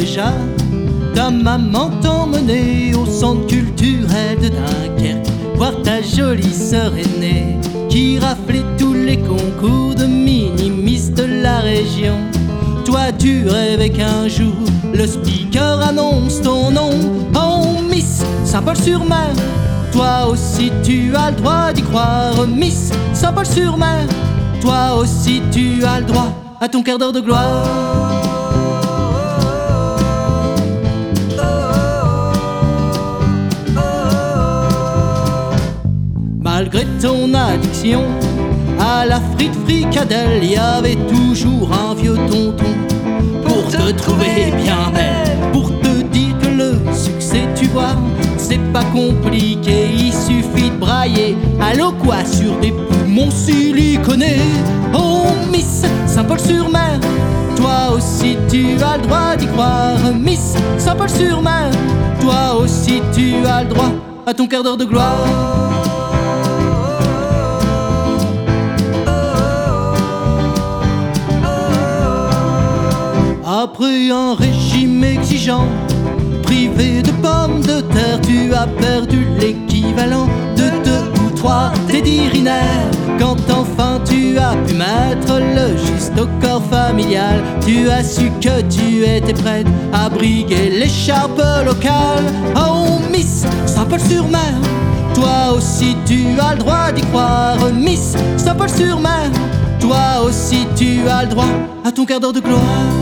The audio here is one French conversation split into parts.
déjà. Ta maman t'emmenait au centre culturel de Dunkerque, voir ta jolie sœur aînée qui raflait tous les concours de mini-miss de la région. Toi tu rêvais qu'un jour le speaker annonce ton nom. Oh Miss Saint-Paul-sur-Mer, toi aussi tu as le droit d'y croire. Miss Saint-Paul-sur-Mer, toi aussi tu as le droit à ton quart d'heure de gloire. Malgré ton addiction à la fricadelle, y avait toujours un vieux tonton pour te trouver bien belle, pour te dire que le succès, tu vois, c'est pas compliqué, il suffit de brailler. Allô quoi sur des poumons siliconés. Oh Miss Saint-Paul-sur-Mer, toi aussi tu as le droit d'y croire. Miss Saint-Paul-sur-Mer, toi aussi tu as le droit à ton quart d'heure de gloire. Après un régime exigeant, privé de pommes de terre, tu as perdu l'équivalent de 2 ou 3 Teddy Riner. Quand enfin tu as pu mettre le juste au corps familial, tu as su que tu étais prête à briguer l'écharpe locale. Oh Miss Saint-Paul-sur-Mer, toi aussi tu as le droit d'y croire. Miss Saint-Paul-sur-Mer, toi aussi tu as le droit à ton quart d'heure de gloire.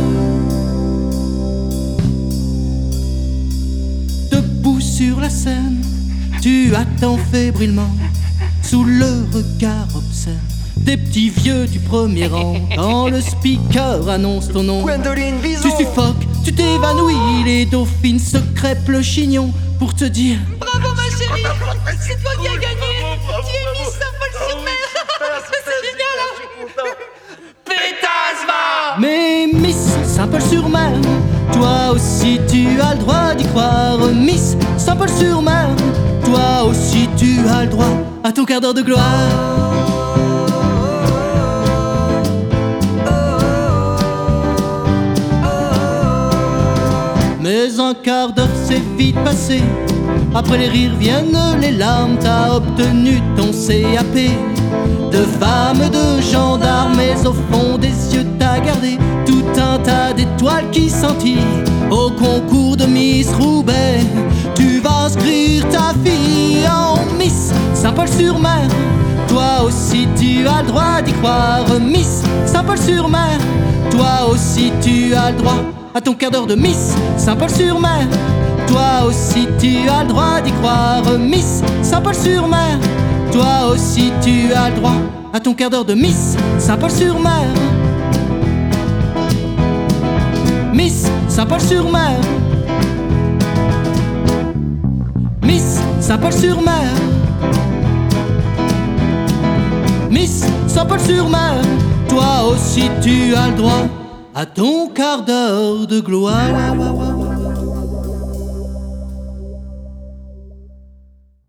Sur la scène, tu attends fébrilement, sous le regard obscène des petits vieux du premier rang. Quand le speaker annonce ton nom, tu suffoques, tu t'évanouis, les dauphines se crêpent le chignon pour te dire bravo ma chérie, c'est toi qui as gagné. Tu es Miss Saint-Paul-sur-Mer. C'est génial, hein. Pétasse va. Mais Miss Saint-Paul-sur-Mer, toi aussi tu as le droit d'y croire. Miss Saint-Paul-sur-Mer, toi aussi tu as le droit à ton quart d'heure de gloire. Mais un quart d'heure c'est vite passé, après les rires viennent les larmes. T'as obtenu ton CAP de femme, de gendarme, mais au fond des yeux t'as gardé tout un tas d'étoiles qui scintillent au concours de Miss Roubaix. Tu vas inscrire ta fille en Miss Saint-Paul-sur-Mer, toi aussi tu as le droit d'y croire. Miss Saint-Paul-sur-Mer, toi aussi tu as le droit à ton quart d'heure de Miss Saint-Paul-sur-Mer, toi aussi tu as le droit d'y croire. Miss Saint-Paul-sur-Mer, toi aussi tu as le droit à ton quart d'heure de Miss Saint-Paul-sur-Mer. Miss Saint-Paul-sur-Mer, Miss Saint-Paul-sur-Mer, Miss Saint-Paul-sur-Mer, toi aussi tu as le droit à ton quart d'heure de gloire.